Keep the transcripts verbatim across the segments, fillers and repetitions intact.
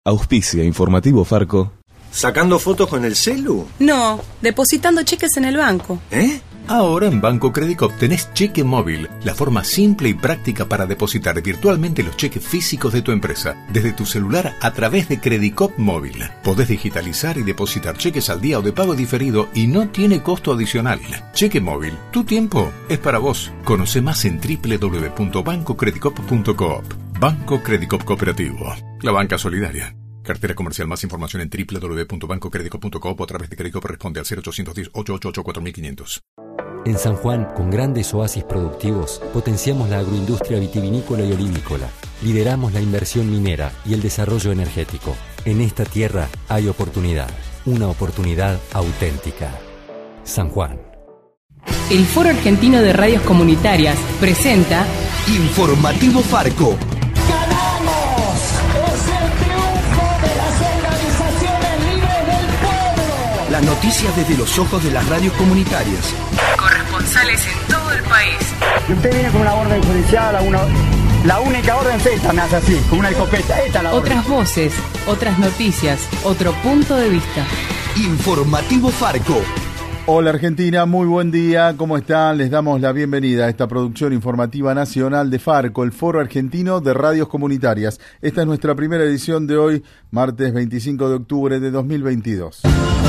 Auspicia Informativo Farco. ¿Sacando fotos con el celu? No, depositando cheques en el banco. ¿Eh? Ahora en Banco Credicop tenés cheque móvil, la forma simple y práctica para depositar virtualmente los cheques físicos de tu empresa, desde tu celular a través de Credicop Móvil. Podés digitalizar y depositar cheques al día o de pago diferido y no tiene costo adicional. Cheque móvil, tu tiempo es para vos. Conoce más en doble u doble u doble u punto banco credicop punto coop. Banco Credicop Cooperativo, la banca solidaria. Cartera comercial. Más información en doble u doble u doble u punto banco credicop punto coop o a través de Credicop. Responde al cero ochocientos diez, ochocientos ochenta y ocho, cuatro mil quinientos. En San Juan, con grandes oasis productivos, potenciamos la agroindustria vitivinícola y olivícola. Lideramos la inversión minera y el desarrollo energético. En esta tierra hay oportunidad, una oportunidad auténtica. San Juan. El Foro Argentino de Radios Comunitarias presenta Informativo Farco. ¡Ganamos! ¡Es el triunfo de las organizaciones libres del pueblo! Las noticias desde los ojos de las radios comunitarias. Corresponsales en todo el país. Y usted viene con una orden judicial, una, la única orden es esta, me hace así, con una escopeta. Esta es la Otras orden. voces, otras noticias, otro punto de vista. Informativo Farco. Hola Argentina, muy buen día, ¿cómo están? Les damos la bienvenida a esta producción informativa nacional de Farco, el Foro Argentino de Radios Comunitarias. Esta es nuestra primera edición de hoy, martes veinticinco de octubre de dos mil veintidós.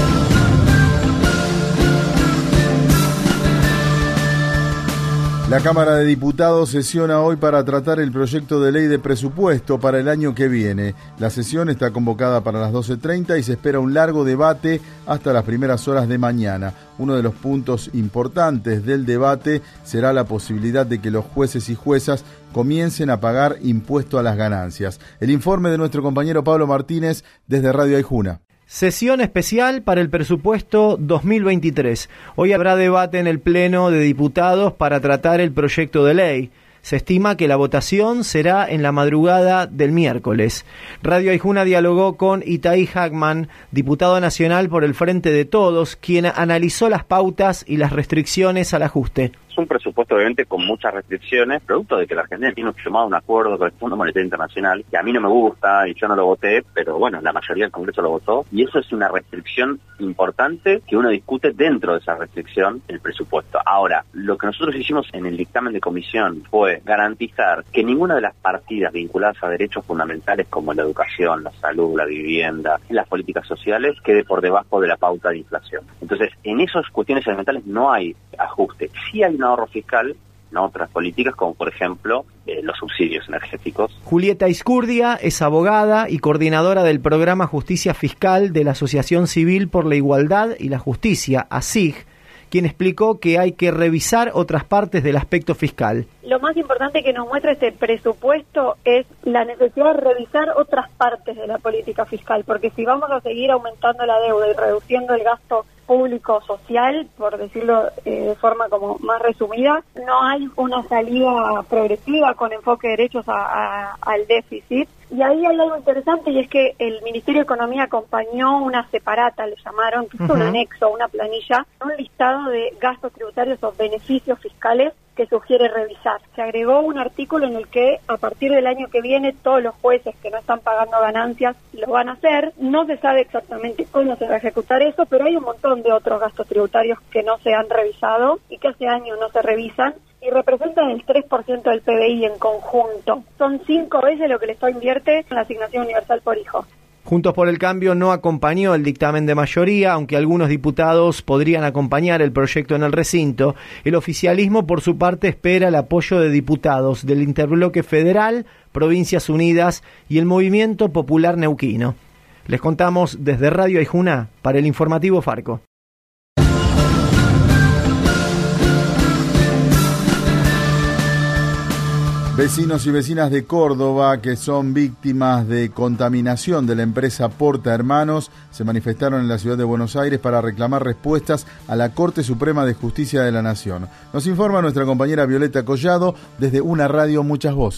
La Cámara de Diputados sesiona hoy para tratar el proyecto de ley de presupuesto para el año que viene. La sesión está convocada para las doce treinta y se espera un largo debate hasta las primeras horas de mañana. Uno de los puntos importantes del debate será la posibilidad de que los jueces y juezas comiencen a pagar impuesto a las ganancias. El informe de nuestro compañero Pablo Martínez desde Radio Aijuna. Sesión especial para el presupuesto dos mil veintitrés. Hoy habrá debate en el Pleno de Diputados para tratar el proyecto de ley. Se estima que la votación será en la madrugada del miércoles. Radio Aijuna dialogó con Itaí Hackman, diputado nacional por el Frente de Todos, quien analizó las pautas y las restricciones al ajuste. Es un presupuesto obviamente con muchas restricciones, producto de que la Argentina tiene firmado un acuerdo con el Fondo Monetario Internacional, que a mí no me gusta y yo no lo voté, pero bueno, la mayoría del Congreso lo votó, y eso es una restricción importante que uno discute dentro de esa restricción el presupuesto. Ahora, lo que nosotros hicimos en el dictamen de comisión fue garantizar que ninguna de las partidas vinculadas a derechos fundamentales como la educación, la salud, la vivienda, las políticas sociales, quede por debajo de la pauta de inflación. Entonces, en esas cuestiones elementales no hay ajuste. Sí hay un ahorro fiscal en otras políticas, como por ejemplo eh, los subsidios energéticos. Julieta Iscurdia es abogada y coordinadora del programa Justicia Fiscal de la Asociación Civil por la Igualdad y la Justicia, A S I G, quien explicó que hay que revisar otras partes del aspecto fiscal. Lo más importante que nos muestra este presupuesto es la necesidad de revisar otras partes de la política fiscal, porque si vamos a seguir aumentando la deuda y reduciendo el gasto público social, por decirlo eh, de forma como más resumida, no hay una salida progresiva con enfoque de derechos a, a, al déficit. Y ahí hay algo interesante, y es que el Ministerio de Economía acompañó una separata, le llamaron, que es uh-huh. un anexo, una planilla, un listado de gastos tributarios o beneficios fiscales que sugiere revisar. Se agregó un artículo en el que a partir del año que viene todos los jueces que no están pagando ganancias lo van a hacer. No se sabe exactamente cómo se va a ejecutar eso, pero hay un montón de otros gastos tributarios que no se han revisado y que hace años no se revisan y representan el tres por ciento del P B I en conjunto. Son cinco veces lo que el Estado invierte en la asignación universal por hijo. Juntos por el Cambio no acompañó el dictamen de mayoría, aunque algunos diputados podrían acompañar el proyecto en el recinto. El oficialismo, por su parte, espera el apoyo de diputados del Interbloque Federal, Provincias Unidas y el Movimiento Popular Neuquino. Les contamos desde Radio Aijuna para el Informativo Farco. Vecinos y vecinas de Córdoba que son víctimas de contaminación de la empresa Porta Hermanos se manifestaron en la ciudad de Buenos Aires para reclamar respuestas a la Corte Suprema de Justicia de la Nación. Nos informa nuestra compañera Violeta Collado desde Una Radio Muchas Voces.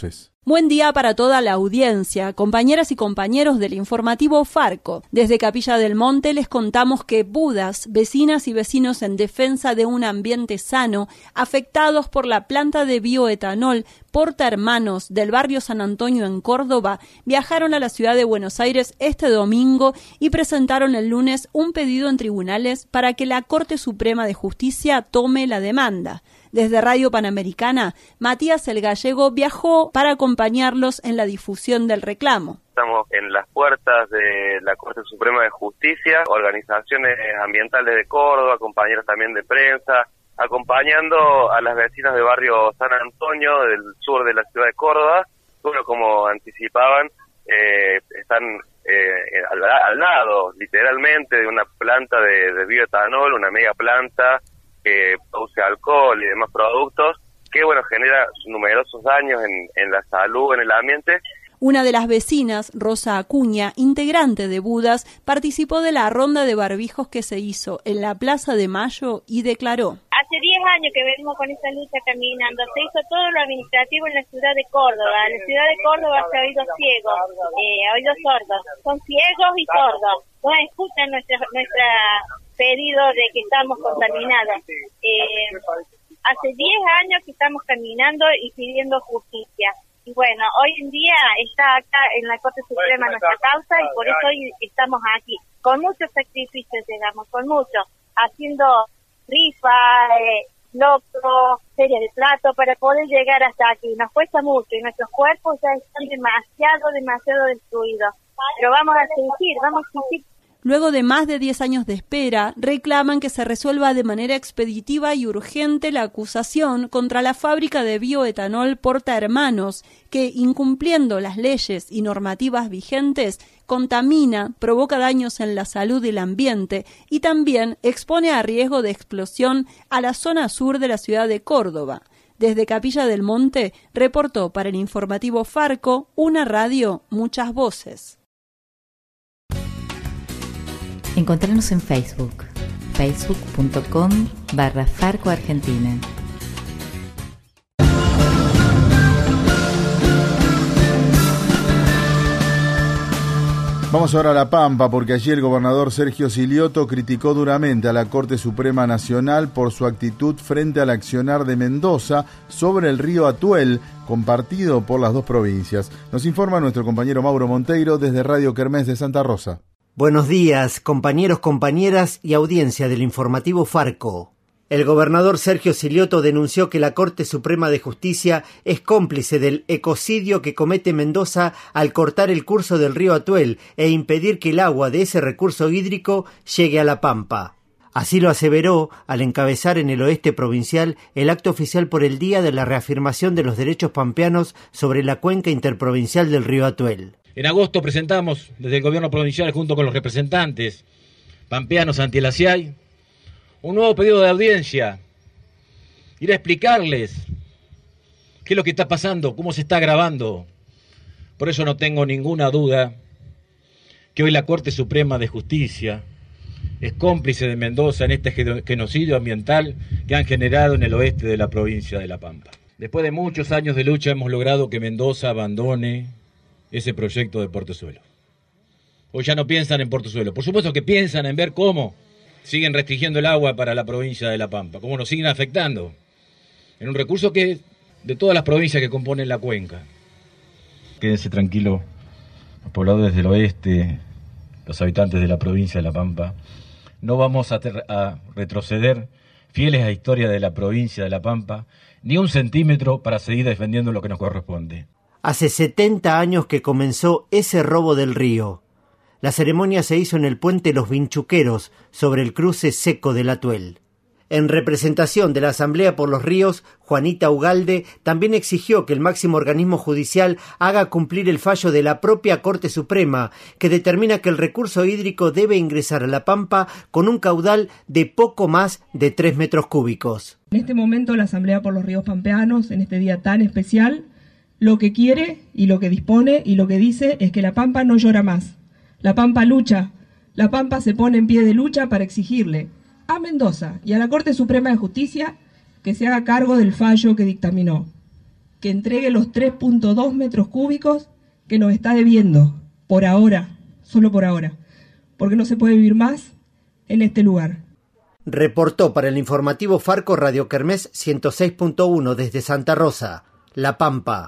Buen día para toda la audiencia, compañeras y compañeros del informativo Farco. Desde Capilla del Monte les contamos que Budas, vecinas y vecinos en defensa de un ambiente sano, afectados por la planta de bioetanol Porta Hermanos del barrio San Antonio en Córdoba, viajaron a la ciudad de Buenos Aires este domingo y presentaron el lunes un pedido en tribunales para que la Corte Suprema de Justicia tome la demanda. Desde Radio Panamericana, Matías el Gallego viajó para acompañarlos en la difusión del reclamo. Estamos en las puertas de la Corte Suprema de Justicia, organizaciones ambientales de Córdoba, compañeros también de prensa, acompañando a las vecinas del barrio San Antonio, del sur de la ciudad de Córdoba. Bueno, como anticipaban, eh, están eh, al, al lado, literalmente, de una planta de, de bioetanol, una mega planta que produce alcohol y demás productos, que bueno, genera numerosos daños en, en la salud, en el ambiente. Una de las vecinas, Rosa Acuña, integrante de Budas, participó de la ronda de barbijos que se hizo en la Plaza de Mayo y declaró: Hace diez años que venimos con esta lucha caminando. Se hizo todo lo administrativo en la ciudad de Córdoba. En la ciudad de Córdoba se ha oído ciegos, eh, oídos sordos. Son ciegos y sordos. No escuchan nuestra, nuestra pedido de que estamos contaminados. Eh, hace diez años que estamos caminando y pidiendo justicia. Y bueno, hoy en día está acá en la Corte Suprema nuestra causa y por eso hoy estamos aquí. Con muchos sacrificios llegamos, con muchos, haciendo rifa, eh, locro, serie de plato para poder llegar hasta aquí. Nos cuesta mucho y nuestros cuerpos ya están demasiado, demasiado destruidos. Pero vamos a seguir, vamos a seguir. Luego de más de diez años de espera, reclaman que se resuelva de manera expeditiva y urgente la acusación contra la fábrica de bioetanol Porta Hermanos, que, incumpliendo las leyes y normativas vigentes, contamina, provoca daños en la salud y el ambiente y también expone a riesgo de explosión a la zona sur de la ciudad de Córdoba. Desde Capilla del Monte, reportó para el informativo Farco, una radio, muchas voces. Encontrarnos en Facebook, facebook punto com barra Farco Argentina. Vamos ahora a La Pampa, porque allí el gobernador Sergio Silioto criticó duramente a la Corte Suprema Nacional por su actitud frente al accionar de Mendoza sobre el río Atuel, compartido por las dos provincias. Nos informa nuestro compañero Mauro Monteiro desde Radio Kermés de Santa Rosa. Buenos días, compañeros, compañeras y audiencia del informativo Farco. El gobernador Sergio Silioto denunció que la Corte Suprema de Justicia es cómplice del ecocidio que comete Mendoza al cortar el curso del río Atuel e impedir que el agua de ese recurso hídrico llegue a La Pampa. Así lo aseveró al encabezar en el oeste provincial el acto oficial por el Día de la Reafirmación de los Derechos Pampeanos sobre la cuenca interprovincial del río Atuel. En agosto presentamos desde el gobierno provincial, junto con los representantes pampeanos ante el A C I A I, un nuevo pedido de audiencia, ir a explicarles qué es lo que está pasando, cómo se está agravando. Por eso no tengo ninguna duda que hoy la Corte Suprema de Justicia es cómplice de Mendoza en este genocidio ambiental que han generado en el oeste de la provincia de La Pampa. Después de muchos años de lucha hemos logrado que Mendoza abandone ese proyecto de Portezuelo. Hoy ya no piensan en Portezuelo. Por supuesto que piensan en ver cómo siguen restringiendo el agua para la provincia de La Pampa, cómo nos siguen afectando en un recurso que es de todas las provincias que componen la cuenca. Quédense tranquilos, los pobladores del oeste, los habitantes de la provincia de La Pampa. No vamos a, ter- a retroceder, fieles a la historia de la provincia de La Pampa, ni un centímetro para seguir defendiendo lo que nos corresponde. Hace setenta años que comenzó ese robo del río. La ceremonia se hizo en el puente Los Vinchuqueros, sobre el cruce seco del Atuel. En representación de la Asamblea por los Ríos, Juanita Ugalde también exigió que el máximo organismo judicial haga cumplir el fallo de la propia Corte Suprema, que determina que el recurso hídrico debe ingresar a La Pampa con un caudal de poco más de tres metros cúbicos. En este momento la Asamblea por los Ríos Pampeanos, en este día tan especial, lo que quiere y lo que dispone y lo que dice es que La Pampa no llora más. La Pampa lucha. La Pampa se pone en pie de lucha para exigirle a Mendoza y a la Corte Suprema de Justicia que se haga cargo del fallo que dictaminó. que entregue los tres punto dos metros cúbicos que nos está debiendo, por ahora, solo por ahora, porque no se puede vivir más en este lugar. Reportó para el informativo Farco Radio Kermés ciento seis punto uno desde Santa Rosa, La Pampa.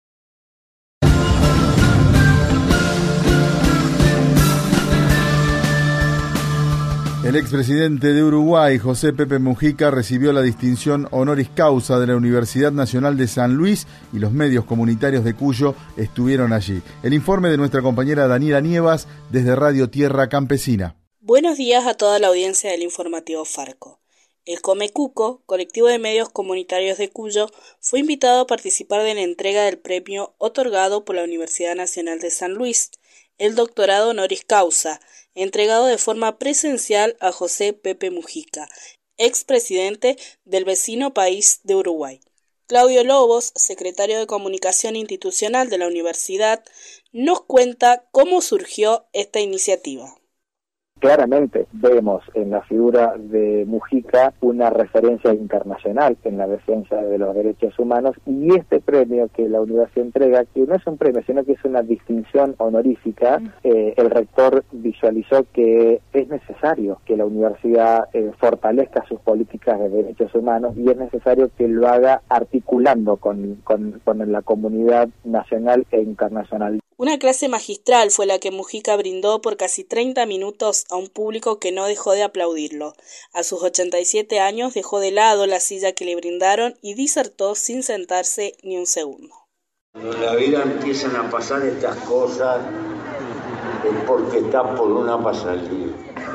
El expresidente de Uruguay, José Pepe Mujica, recibió la distinción honoris causa de la Universidad Nacional de San Luis y los medios comunitarios de Cuyo estuvieron allí. El informe de nuestra compañera Daniela Nievas desde Radio Tierra Campesina. Buenos días a toda la audiencia del informativo Farco. El Comecuco, colectivo de medios comunitarios de Cuyo, fue invitado a participar de la entrega del premio otorgado por la Universidad Nacional de San Luis, el doctorado honoris causa, entregado de forma presencial a José Pepe Mujica, expresidente del vecino país de Uruguay. Claudio Lobos, secretario de Comunicación Institucional de la universidad, nos cuenta cómo surgió esta iniciativa. Claramente vemos en la figura de Mujica una referencia internacional en la defensa de los derechos humanos, y este premio que la universidad entrega, que no es un premio, sino que es una distinción honorífica, eh, el rector visualizó que es necesario que la universidad eh, fortalezca sus políticas de derechos humanos, y es necesario que lo haga articulando con, con, con la comunidad nacional e internacional. Una clase magistral fue la que Mujica brindó por casi treinta minutos a un público que no dejó de aplaudirlo. A sus ochenta y siete años dejó de lado la silla que le brindaron y disertó sin sentarse ni un segundo. Cuando en la vida empiezan a pasar estas cosas es porque está por una para salir.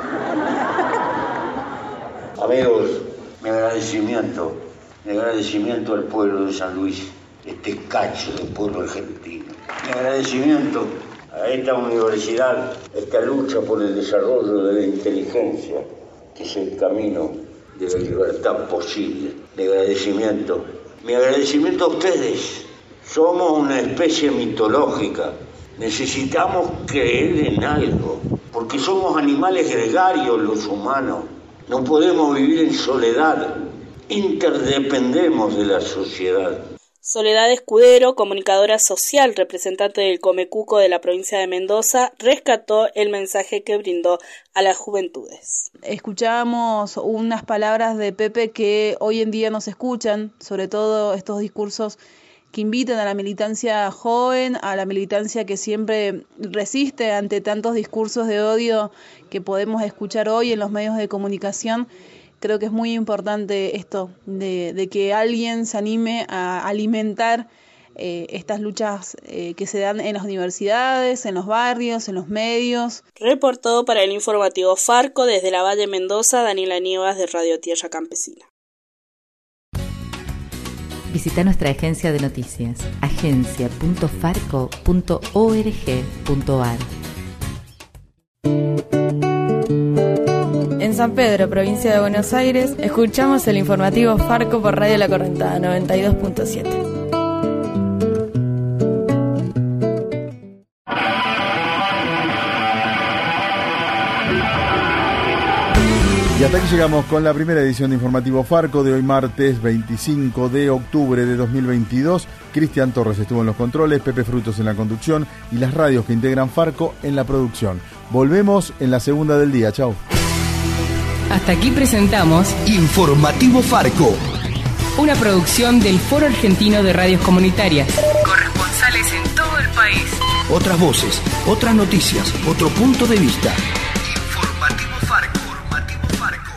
Amigos, mi agradecimiento, mi agradecimiento al pueblo de San Luis, este cacho del pueblo argentino. Mi agradecimiento a esta universidad, esta lucha por el desarrollo de la inteligencia, que es el camino de la libertad posible. Mi agradecimiento, mi agradecimiento a ustedes. Somos una especie mitológica. Necesitamos creer en algo, porque somos animales gregarios los humanos. No podemos vivir en soledad. Interdependemos de la sociedad. Soledad Escudero, comunicadora social, representante del Comecuco de la provincia de Mendoza, rescató el mensaje que brindó a las juventudes. Escuchamos unas palabras de Pepe que hoy en día no se escuchan, sobre todo estos discursos que invitan a la militancia joven, a la militancia que siempre resiste ante tantos discursos de odio que podemos escuchar hoy en los medios de comunicación. Creo que es muy importante esto, de, de que alguien se anime a alimentar eh, estas luchas eh, que se dan en las universidades, en los barrios, en los medios. Reportó para el informativo Farco desde la Valle Mendoza, Daniela Nievas de Radio Tierra Campesina. Visita nuestra agencia de noticias, agencia punto farco punto org punto ar. En San Pedro, provincia de Buenos Aires, escuchamos el informativo Farco por Radio La Correntada noventa y dos punto siete. Y hasta aquí llegamos con la primera edición de Informativo Farco de hoy martes veinticinco de octubre de dos mil veintidós. Cristian Torres estuvo en los controles, Pepe Frutos en la conducción y las radios que integran Farco en la producción. Volvemos en la segunda del día. Chau. Hasta aquí presentamos Informativo Farco, una producción del Foro Argentino de Radios Comunitarias. Corresponsales en todo el país. Otras voces, otras noticias, otro punto de vista. Informativo Farco. Informativo Farco.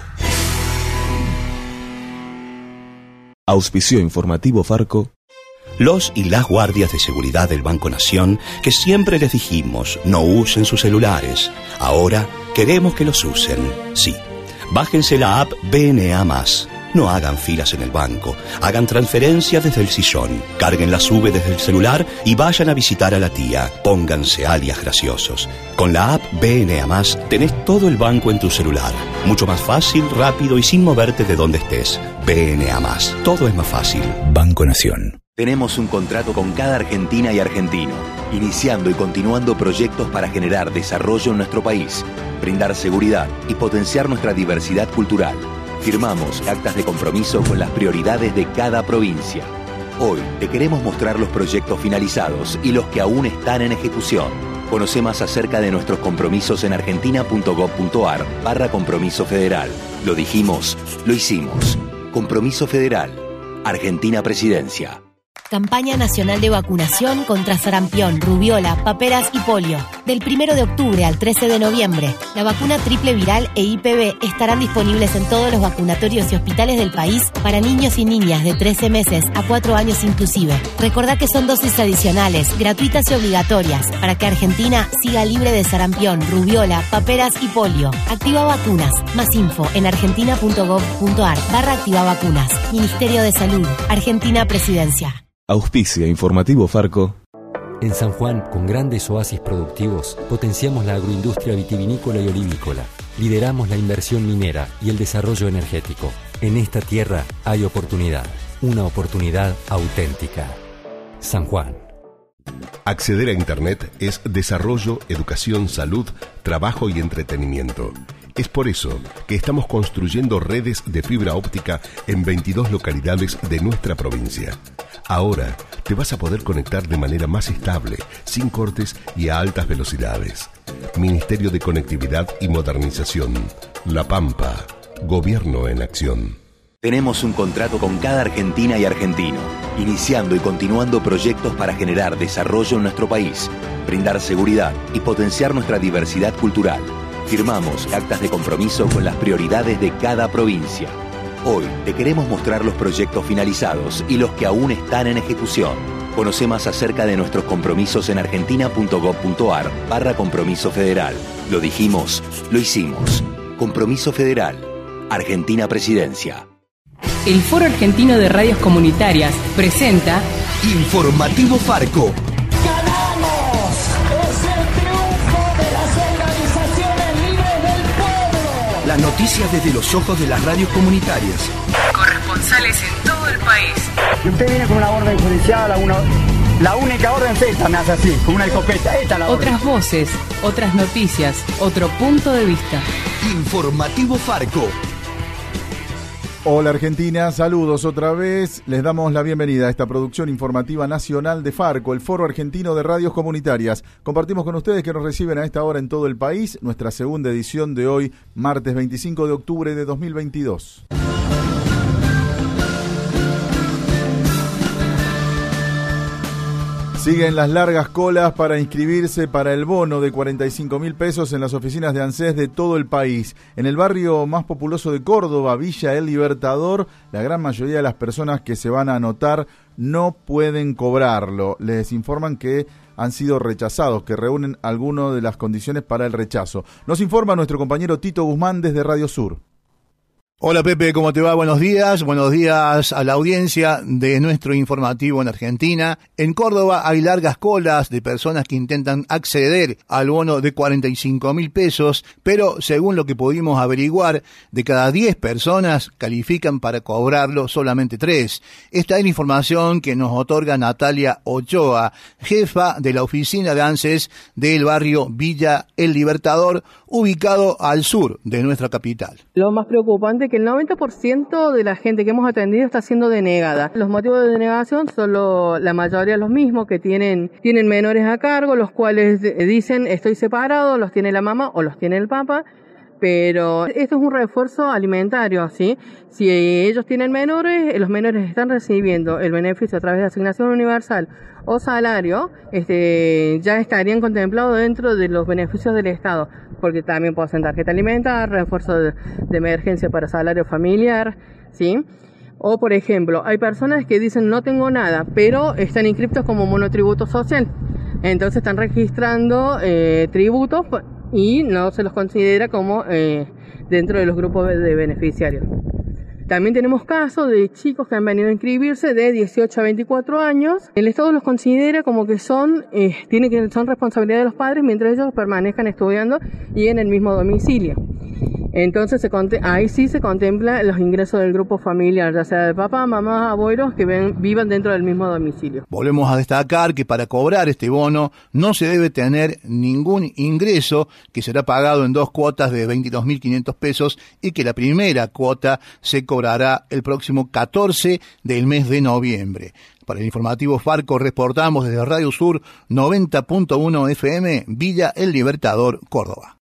Auspició Informativo Farco. Los y las guardias de seguridad del Banco Nación, que siempre les dijimos no usen sus celulares, ahora queremos que los usen. Sí. Bájense la app B N A más. No hagan filas en el banco. Hagan transferencias desde el sillón. Carguen la sube desde el celular y vayan a visitar a la tía. Pónganse alias graciosos. Con la app B N A más tenés todo el banco en tu celular. Mucho más fácil, rápido y sin moverte de donde estés. B N A más. Todo es más fácil. Banco Nación. Tenemos un contrato con cada argentina y argentino, iniciando y continuando proyectos para generar desarrollo en nuestro país, brindar seguridad y potenciar nuestra diversidad cultural. Firmamos actas de compromiso con las prioridades de cada provincia. Hoy te queremos mostrar los proyectos finalizados y los que aún están en ejecución. Conoce más acerca de nuestros compromisos en argentina.gov.ar barra compromiso federal. Lo dijimos, lo hicimos. Compromiso Federal. Argentina Presidencia. Campaña nacional de vacunación contra sarampión, rubiola, paperas y polio. Del primero de octubre al trece de noviembre, la vacuna triple viral e I P V estarán disponibles en todos los vacunatorios y hospitales del país para niños y niñas de trece meses a cuatro años inclusive. Recordá que son dosis adicionales, gratuitas y obligatorias, para que Argentina siga libre de sarampión, rubiola, paperas y polio. Activa Vacunas. Más info en argentina.gov.ar barra activa vacunas. Ministerio de Salud. Argentina Presidencia. Auspicia Informativo Farco. En San Juan, con grandes oasis productivos, potenciamos la agroindustria vitivinícola y olivícola. Lideramos la inversión minera y el desarrollo energético. En esta tierra hay oportunidad, una oportunidad auténtica. San Juan. Acceder a Internet es desarrollo, educación, salud, trabajo y entretenimiento. Es por eso que estamos construyendo redes de fibra óptica en veintidós localidades de nuestra provincia. Ahora te vas a poder conectar de manera más estable, sin cortes y a altas velocidades. Ministerio de Conectividad y Modernización. La Pampa. Gobierno en acción. Tenemos un contrato con cada argentina y argentino, iniciando y continuando proyectos para generar desarrollo en nuestro país, brindar seguridad y potenciar nuestra diversidad cultural. Firmamos actas de compromiso con las prioridades de cada provincia. Hoy te queremos mostrar los proyectos finalizados y los que aún están en ejecución. Conoce más acerca de nuestros compromisos en argentina.gov.ar barra compromiso federal. Lo dijimos, lo hicimos. Compromiso Federal. Argentina Presidencia. El Foro Argentino de Radios Comunitarias presenta Informativo Farco. ¡Ganamos! ¡Es el triunfo de las organizaciones libres del pueblo! Las noticias desde los ojos de las radios comunitarias. Corresponsales en todo el país. Y usted viene con una orden judicial, a una, la única orden es esta, me hace así, con una escopeta. Esta es la orden. Otras voces, otras noticias, otro punto de vista. Informativo Farco. Hola Argentina, saludos otra vez. Les damos la bienvenida a esta producción informativa nacional de Farco, el Foro Argentino de Radios Comunitarias. Compartimos con ustedes que nos reciben a esta hora en todo el país nuestra segunda edición de hoy, martes veinticinco de octubre de dos mil veintidós. Siguen las largas colas para inscribirse para el bono de cuarenta y cinco mil pesos en las oficinas de ANSES de todo el país. En el barrio más populoso de Córdoba, Villa El Libertador, la gran mayoría de las personas que se van a anotar no pueden cobrarlo. Les informan que han sido rechazados, que reúnen algunas de las condiciones para el rechazo. Nos informa nuestro compañero Tito Guzmán desde Radio Sur. Hola Pepe, ¿cómo te va? Buenos días, buenos días a la audiencia de nuestro informativo en Argentina. En Córdoba hay largas colas de personas que intentan acceder al bono de cuarenta y cinco mil pesos, pero según lo que pudimos averiguar, de cada diez personas califican para cobrarlo solamente tres. Esta es la información que nos otorga Natalia Ochoa, jefa de la oficina de ANSES del barrio Villa El Libertador, ubicado al sur de nuestra capital. Lo más preocupante es que el noventa por ciento de la gente que hemos atendido está siendo denegada. Los motivos de denegación son lo, la mayoría los mismos, que tienen, tienen menores a cargo, los cuales dicen estoy separado, los tiene la mamá o los tiene el papá, pero esto es un refuerzo alimentario, ¿sí? Si ellos tienen menores, los menores están recibiendo el beneficio a través de asignación universal o salario, este, ya estarían contemplados dentro de los beneficios del Estado, porque también poseen tarjeta alimentar, refuerzo de, de emergencia para salario familiar, ¿sí? O, por ejemplo, hay personas que dicen no tengo nada, pero están inscriptos como monotributo social, entonces están registrando eh, tributos y no se los considera como eh, dentro de los grupos de beneficiarios. También tenemos casos de chicos que han venido a inscribirse de dieciocho a veinticuatro años. El Estado los considera como que son, eh, tiene que son responsabilidad de los padres mientras ellos permanezcan estudiando y en el mismo domicilio. Entonces se ahí sí se contempla los ingresos del grupo familiar, ya sea de papá, mamá, abuelos que ven, vivan dentro del mismo domicilio. Volvemos a destacar que para cobrar este bono no se debe tener ningún ingreso, que será pagado en dos cuotas de veintidós mil quinientos pesos y que la primera cuota se cobrará el próximo catorce del mes de noviembre. Para el informativo Farco reportamos desde Radio Sur noventa punto uno F M, Villa El Libertador, Córdoba.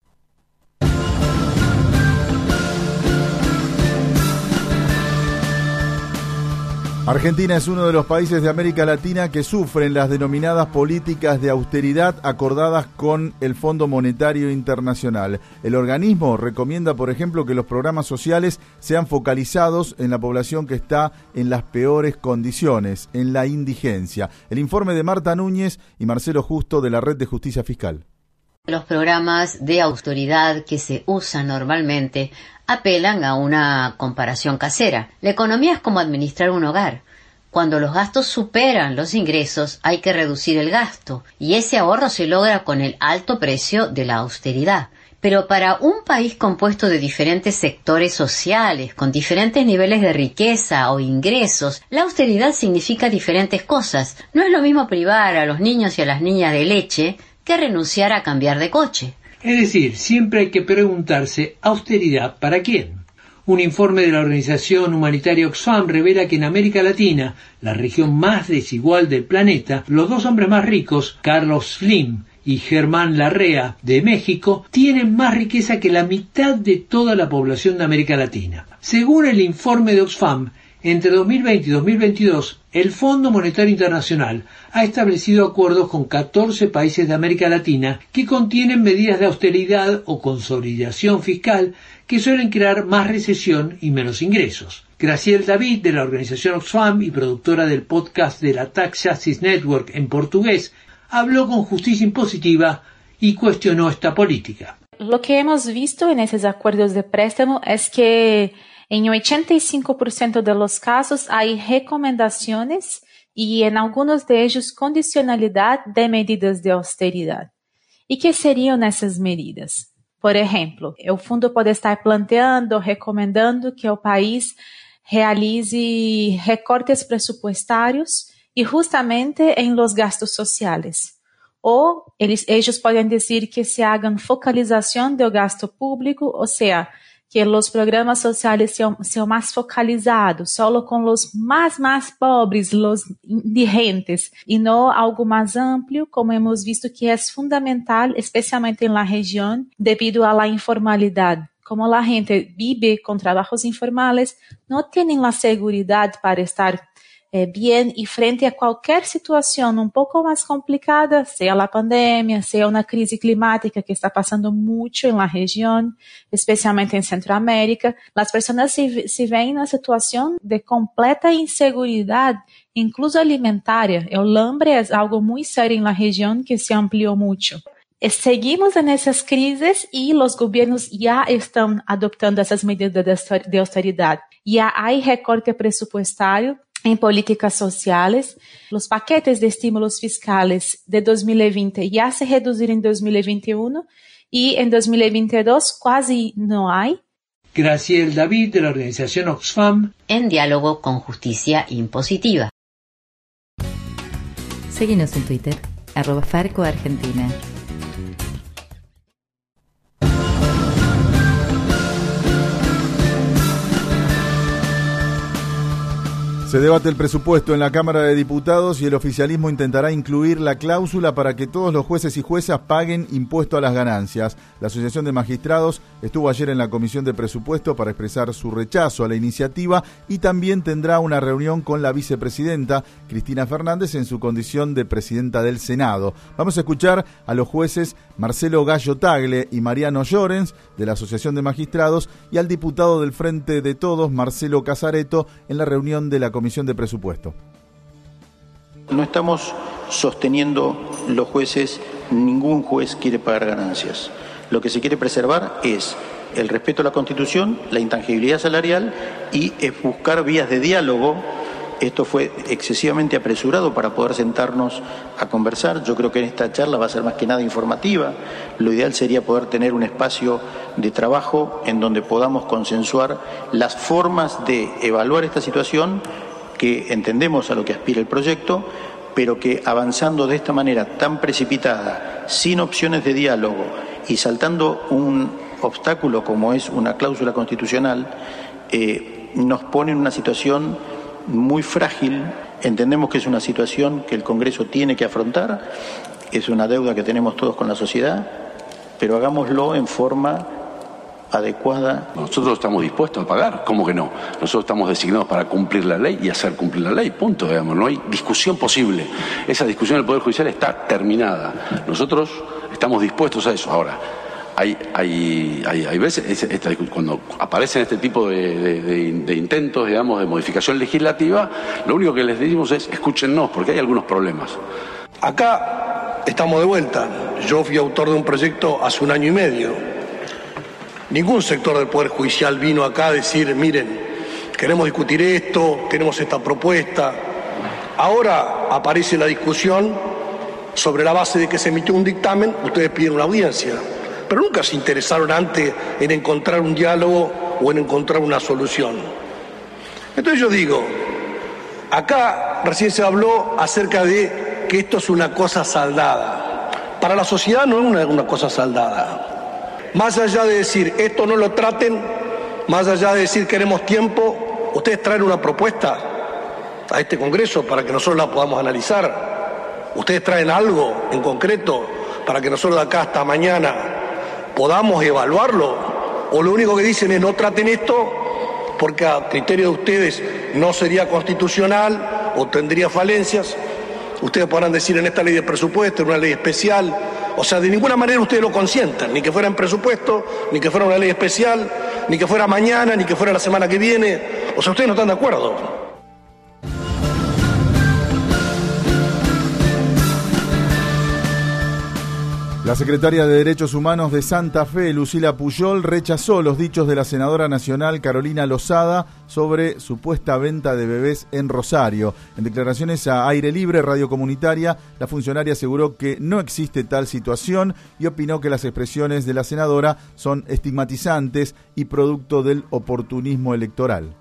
Argentina es uno de los países de América Latina que sufren las denominadas políticas de austeridad acordadas con el Fondo Monetario Internacional. El organismo recomienda, por ejemplo, que los programas sociales sean focalizados en la población que está en las peores condiciones, en la indigencia. El informe de Marta Núñez y Marcelo Justo de la Red de Justicia Fiscal. Los programas de austeridad que se usan normalmente apelan a una comparación casera. La economía es como administrar un hogar. Cuando los gastos superan los ingresos, hay que reducir el gasto, y ese ahorro se logra con el alto precio de la austeridad. Pero para un país compuesto de diferentes sectores sociales, con diferentes niveles de riqueza o ingresos, la austeridad significa diferentes cosas. No es lo mismo privar a los niños y a las niñas de leche que renunciar a cambiar de coche. Es decir, siempre hay que preguntarse, ¿austeridad para quién? Un informe de la organización humanitaria Oxfam revela que en América Latina, la región más desigual del planeta, los dos hombres más ricos, Carlos Slim y Germán Larrea, de México, tienen más riqueza que la mitad de toda la población de América Latina. Según el informe de Oxfam, entre dos mil veinte y dos mil veintidós, el Fondo Monetario Internacional ha establecido acuerdos con catorce países de América Latina que contienen medidas de austeridad o consolidación fiscal que suelen crear más recesión y menos ingresos. Graciela David, de la organización Oxfam y productora del podcast de la Tax Justice Network en portugués, habló con Justicia Impositiva y cuestionó esta política. Lo que hemos visto en esos acuerdos de préstamo es que en ochenta y cinco por ciento de los casos hay recomendaciones y en algunos de ellos condicionalidad de medidas de austeridad. ¿Y qué serían esas medidas? Por ejemplo, el fondo puede estar planteando, recomendando que el país realice recortes presupuestarios y justamente en los gastos sociales. O eles, ellos pueden decir que se hagan focalización del gasto público, o sea, que los programas sociales sean, sean más focalizados, solo con los más, más pobres, los indigentes, y no algo más amplio, como hemos visto que es fundamental, especialmente en la región, debido a la informalidad. Como la gente vive con trabajos informales, no tienen la seguridad para estar Eh, bien y frente a cualquier situación un poco más complicada, sea la pandemia, sea una crisis climática que está pasando mucho en la región, especialmente en Centroamérica, las personas se, se ven en una situación de completa inseguridad, incluso alimentaria. El hambre es algo muy serio en la región que se amplió mucho. Seguimos en esas crisis y los gobiernos ya están adoptando esas medidas de austeridad. Ya hay recorte presupuestario en políticas sociales. Los paquetes de estímulos fiscales de dos mil veinte ya se redujeron en dos mil veintiuno y en dos mil veintidós casi no hay. Graciela David, de la organización Oxfam, en diálogo con Justicia Impositiva. Síguenos en Twitter, arroba Farco Argentina. Se debate el presupuesto en la Cámara de Diputados y el oficialismo intentará incluir la cláusula para que todos los jueces y juezas paguen impuesto a las ganancias. La Asociación de Magistrados estuvo ayer en la Comisión de Presupuesto para expresar su rechazo a la iniciativa y también tendrá una reunión con la vicepresidenta Cristina Fernández en su condición de presidenta del Senado. Vamos a escuchar a los jueces Marcelo Gallo Tagle y Mariano Llorens de la Asociación de Magistrados y al diputado del Frente de Todos, Marcelo Casareto, en la reunión de la Comisión Comisión de Presupuesto. No estamos sosteniendo los jueces, ningún juez quiere pagar ganancias. Lo que se quiere preservar es el respeto a la Constitución, la intangibilidad salarial y es buscar vías de diálogo. Esto fue excesivamente apresurado para poder sentarnos a conversar. Yo creo que en esta charla va a ser más que nada informativa. Lo ideal sería poder tener un espacio de trabajo en donde podamos consensuar las formas de evaluar esta situación, que entendemos a lo que aspira el proyecto, pero que avanzando de esta manera tan precipitada, sin opciones de diálogo y saltando un obstáculo como es una cláusula constitucional, eh, nos pone en una situación muy frágil. Entendemos que es una situación que el Congreso tiene que afrontar, es una deuda que tenemos todos con la sociedad, pero hagámoslo en forma adecuada. Nosotros estamos dispuestos a pagar, ¿cómo que no? Nosotros estamos designados para cumplir la ley y hacer cumplir la ley, punto, digamos, no hay discusión posible. Esa discusión del Poder Judicial está terminada. Nosotros estamos dispuestos a eso. Ahora, hay, hay, hay, hay veces, esta, cuando aparecen este tipo de, de, de, de intentos, digamos, de modificación legislativa, lo único que les decimos es, escúchennos, porque hay algunos problemas. Acá estamos de vuelta. Yo fui autor de un proyecto hace un año y medio. Ningún sector del Poder Judicial vino acá a decir, miren, queremos discutir esto, tenemos esta propuesta. Ahora aparece la discusión sobre la base de que se emitió un dictamen, ustedes piden una audiencia, pero nunca se interesaron antes en encontrar un diálogo o en encontrar una solución. Entonces yo digo, acá recién se habló acerca de que esto es una cosa saldada. Para la sociedad no es una, una cosa saldada. Más allá de decir, esto no lo traten, más allá de decir queremos tiempo, ustedes traen una propuesta a este Congreso para que nosotros la podamos analizar. Ustedes traen algo en concreto para que nosotros de acá hasta mañana podamos evaluarlo. O lo único que dicen es no traten esto porque a criterio de ustedes no sería constitucional o tendría falencias. Ustedes podrán decir en esta ley de presupuesto, en una ley especial. O sea, de ninguna manera ustedes lo consientan, ni que fuera en presupuesto, ni que fuera una ley especial, ni que fuera mañana, ni que fuera la semana que viene. O sea, ustedes no están de acuerdo. La secretaria de Derechos Humanos de Santa Fe, Lucila Pujol, rechazó los dichos de la senadora nacional Carolina Lozada sobre supuesta venta de bebés en Rosario. En declaraciones a Aire Libre, Radio Comunitaria, la funcionaria aseguró que no existe tal situación y opinó que las expresiones de la senadora son estigmatizantes y producto del oportunismo electoral.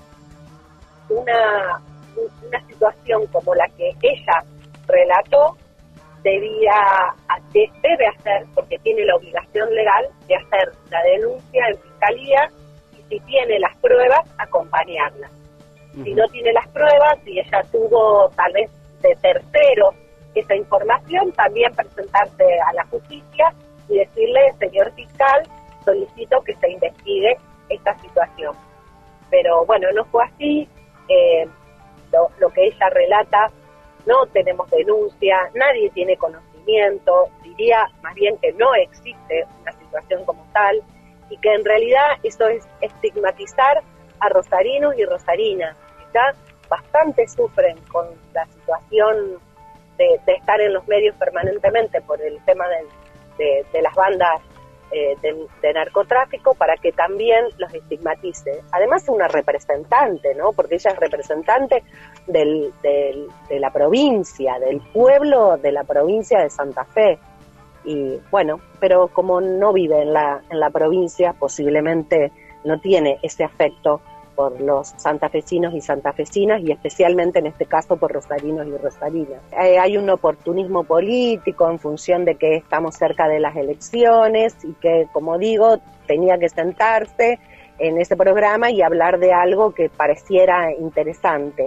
Una, una situación como la que ella relató debía, debe hacer, porque tiene la obligación legal de hacer la denuncia en fiscalía y si tiene las pruebas, acompañarla. Uh-huh. Si no tiene las pruebas, si ella tuvo tal vez de terceros esa información, también presentarse a la justicia y decirle, señor fiscal, solicito que se investigue esta situación. Pero bueno, no fue así, eh, lo, lo que ella relata, no tenemos denuncia, nadie tiene conocimiento, diría más bien que no existe una situación como tal y que en realidad eso es estigmatizar a rosarinos y rosarinas, que ya bastante sufren con la situación de, de estar en los medios permanentemente por el tema de, de, de las bandas eh, de, de narcotráfico, para que también los estigmatice. Además es una representante, ¿no? Porque ella es representante del, del, de la provincia, del pueblo de la provincia de Santa Fe. Y bueno, pero como no vive en la, en la provincia, posiblemente no tiene ese afecto por los santafesinos y santafesinas, y especialmente en este caso por rosarinos y rosarinas. Eh, hay un oportunismo político en función de que estamos cerca de las elecciones y que, como digo, tenía que sentarse en ese programa y hablar de algo que pareciera interesante.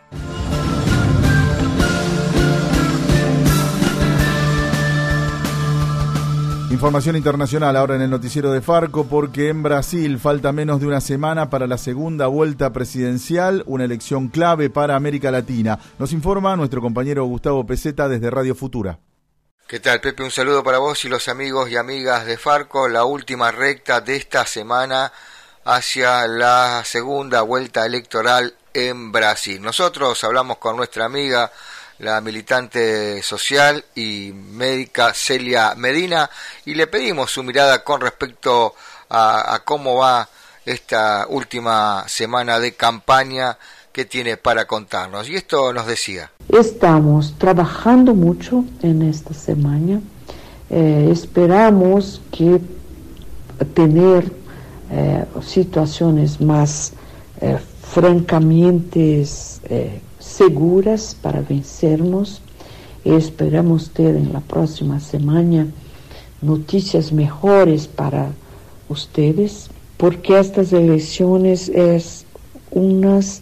Información internacional ahora en el noticiero de Farco, porque en Brasil falta menos de una semana para la segunda vuelta presidencial, una elección clave para América Latina. Nos informa nuestro compañero Gustavo Peseta desde Radio Futura. ¿Qué tal, Pepe? Un saludo para vos y los amigos y amigas de Farco. La última recta de esta semana hacia la segunda vuelta electoral en Brasil. Nosotros hablamos con nuestra amiga, la militante social y médica Celia Medina, y le pedimos su mirada con respecto a, a cómo va esta última semana de campaña que tiene para contarnos. Y esto nos decía. Estamos trabajando mucho en esta semana. Eh, esperamos que tener eh, situaciones más eh, francamente eh, seguras para vencernos. Esperamos ter en la próxima semana noticias mejores para ustedes, porque estas elecciones es una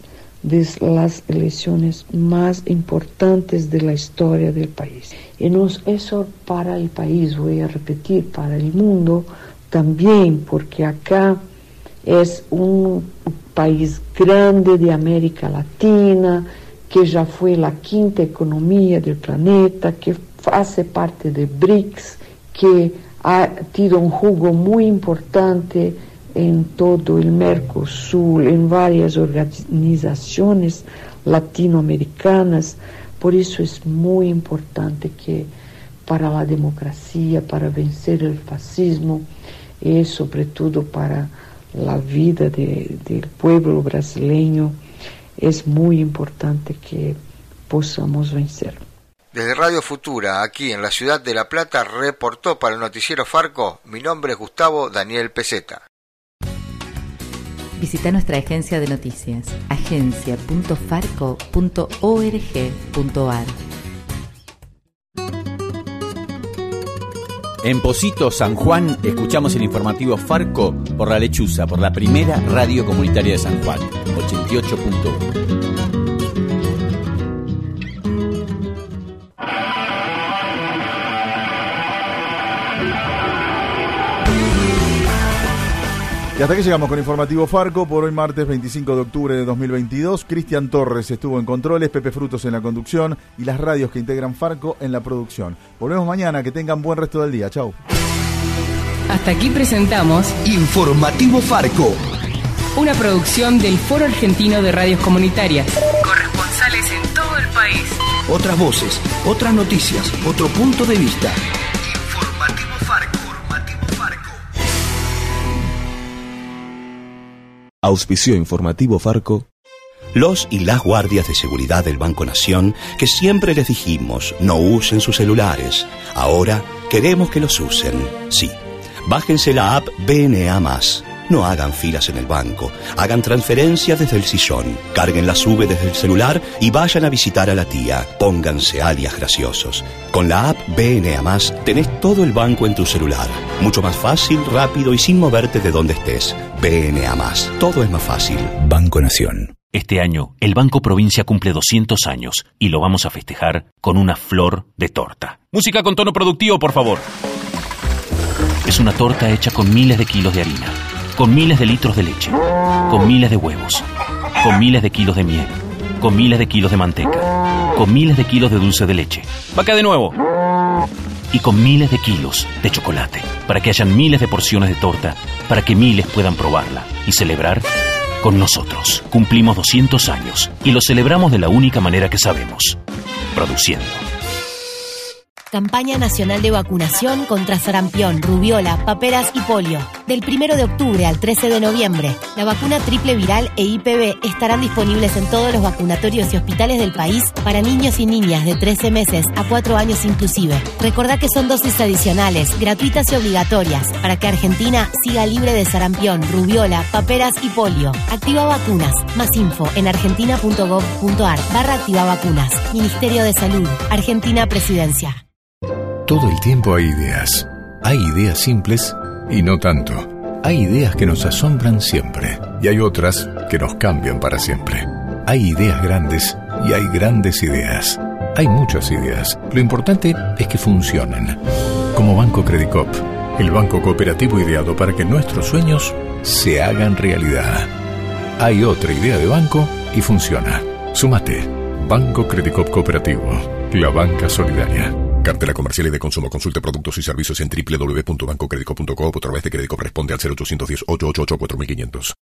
de las elecciones más importantes de la historia del país. Y nos, eso para el país, voy a repetir, para el mundo también, porque acá es un país grande de América Latina, que ya fue la quinta economía del planeta, que hace parte de BRICS, que ha tenido un jugo muy importante en todo el Mercosur, en varias organizaciones latinoamericanas. Por eso es muy importante que para la democracia, para vencer el fascismo y sobre todo para la vida de, del pueblo brasileño, es muy importante que podamos vencer. Desde Radio Futura, aquí en la ciudad de La Plata, reportó para el noticiero Farco, mi nombre es Gustavo Daniel Peseta. Visita nuestra agencia de noticias, agencia punto farco punto org punto ar. En Pocito, San Juan, escuchamos el informativo Farco por La Lechuza, por la primera radio comunitaria de San Juan, ochenta y ocho punto uno. Y hasta aquí llegamos con Informativo Farco por hoy martes veinticinco de octubre de dos mil veintidós. Cristian Torres estuvo en controles, Pepe Frutos en la conducción y las radios que integran Farco en la producción. Volvemos mañana, que tengan buen resto del día. Chau. Hasta aquí presentamos Informativo Farco, una producción del Foro Argentino de Radios Comunitarias. Corresponsales en todo el país. Otras voces, otras noticias, otro punto de vista. Informativo Farco. Auspicio Informativo Farco. Los y las guardias de seguridad del Banco Nación, que siempre les dijimos no usen sus celulares, ahora queremos que los usen. Sí, bájense la app B N A más. No hagan filas en el banco, hagan transferencias desde el sillón, carguen la sube desde el celular y vayan a visitar a la tía. Pónganse alias graciosos. Con la app B N A más tenés todo el banco en tu celular. Mucho más fácil, rápido y sin moverte de donde estés. B N A más. Todo es más fácil. Banco Nación. Este año, el Banco Provincia cumple doscientos años y lo vamos a festejar con una flor de torta. Música con tono productivo, por favor. Es una torta hecha con miles de kilos de harina, con miles de litros de leche, con miles de huevos, con miles de kilos de miel, con miles de kilos de manteca, con miles de kilos de dulce de leche. ¡Vaca de nuevo! Y con miles de kilos de chocolate, para que hayan miles de porciones de torta, para que miles puedan probarla y celebrar con nosotros. Cumplimos doscientos años y lo celebramos de la única manera que sabemos, produciendo. Campaña nacional de vacunación contra sarampión, rubiola, paperas y polio. Del primero de octubre al trece de noviembre, la vacuna triple viral e I P V estarán disponibles en todos los vacunatorios y hospitales del país para niños y niñas de trece meses a cuatro años inclusive. Recordá que son dosis adicionales, gratuitas y obligatorias, para que Argentina siga libre de sarampión, rubiola, paperas y polio. Activa Vacunas. Más info en argentina punto gov punto ar barra activa vacunas. Ministerio de Salud. Argentina Presidencia. Todo el tiempo hay ideas. Hay ideas simples y no tanto. Hay ideas que nos asombran siempre y hay otras que nos cambian para siempre. Hay ideas grandes y hay grandes ideas. Hay muchas ideas. Lo importante es que funcionen. Como Banco Credicop, el banco cooperativo ideado para que nuestros sueños se hagan realidad. Hay otra idea de banco y funciona. Súmate. Banco Credicop Cooperativo. La banca solidaria. Cartela comercial y de consumo. Consulte productos y servicios en doble u doble u doble u punto banco credicop punto com o a través de Credicop. Responde al cero ochocientos diez, ochocientos ochenta y ocho, cuatro mil quinientos.